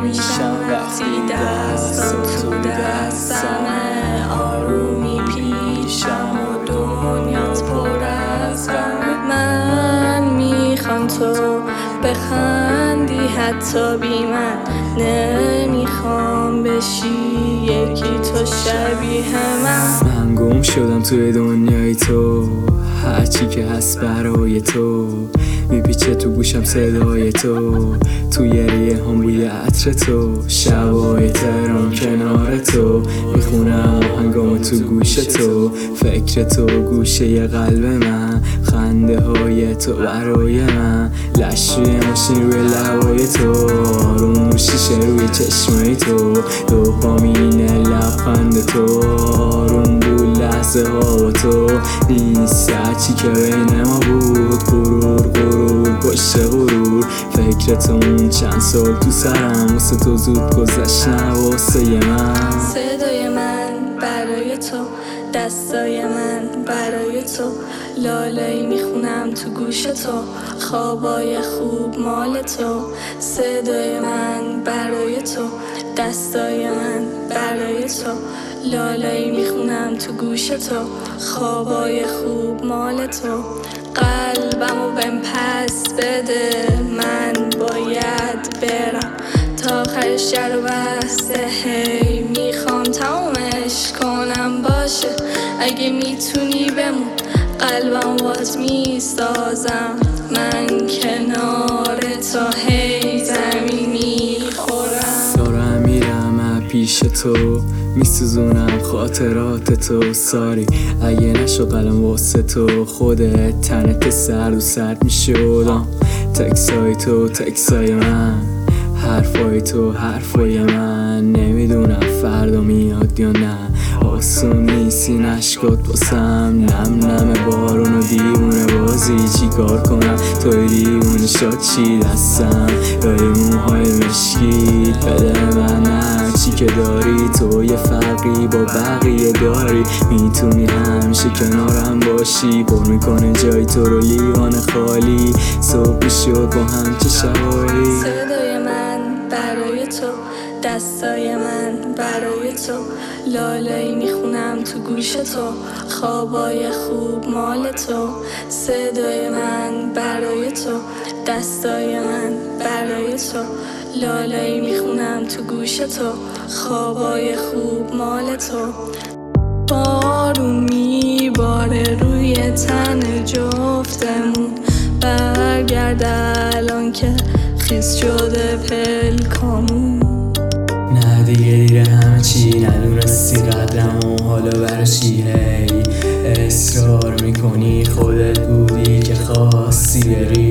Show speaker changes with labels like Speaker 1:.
Speaker 1: میشم وقتی دستم تو دستمه، آرومی پیشم و دنیات پر از غمه. من میخوام تو بخندی حتی بی من، نمیخوام بشی یکی تو شبیه من
Speaker 2: گم شدم توی دنیای تو، هرچی که هست برای تو میپیچه تو گوشم صدای تو، تو گریه هم بوی عطر تو، شبای تهران کنار تو میخونم آهنگامو تو گوش تو، فکر تو گوشه قلب من، خنده های تو برای من، لشوی ماشین روی لبای تو، آروم شیشه روی چشمای تو، دوپامین لبخند تو، آروم بود لحظه ها با تو، نیست هرچی که بین ما بود، غرور پشت غرور، فکرتون چند سال تو سرم، واسه تو زود گذشت نه واسه من.
Speaker 1: صدای من برای تو، دستای من برای تو، لالایی میخونم تو گوش تو، خوابای خوب مال تو. صدای من برای تو، دستای من برای تو، لالایی میخونم تو گوش تو، خوابای خوب مال تو. قلبمو بهم پس بده، من باید برم تا آخر شهر و بسته، هی میخوام تمومش کنم. باشه اگه میتونی بمون، قلبم وات میسازم، من کنار تا هی زمین میخورم.
Speaker 2: دارم میرم پیش تو، میسوزونم خاطرات تو، ساری اگه نشو قلم واسه تو، خودت تنت سرد و سرد میشدم، تکسای تو تکسای من، حرفای تو حرفای من، نمیدونم فردا میاد یا نه، آسون نیست این عشقات باسم، نم بارون و دیوونه بازی، چی کار کنم توی دیوونه شد چی دستم، لای موهای مشکی بده من هرچی که داری، تو یه فرقی با بقیه داری، میتونی همیشه کنارم باشی، پر میکنه جای تو رو لیوان خالی، صبح شد با هم چه شبایی.
Speaker 1: صدای من برای تو، دستای من برای تو، لالایی میخونم تو گوش تو، خوابای خوب مال تو. صدای من برای تو، دستای من برای تو، لالایی میخونم تو گوش تو، خوابای خوب مال تو. بارون میباره روی تن جفتمون، برگرد الان که خیس شده پلکامون.
Speaker 2: نه دیگه دیره همه چی، ندونستی قدرم و حالا برشی، هی اصرار میکنی خودت بودی که خواستی بری،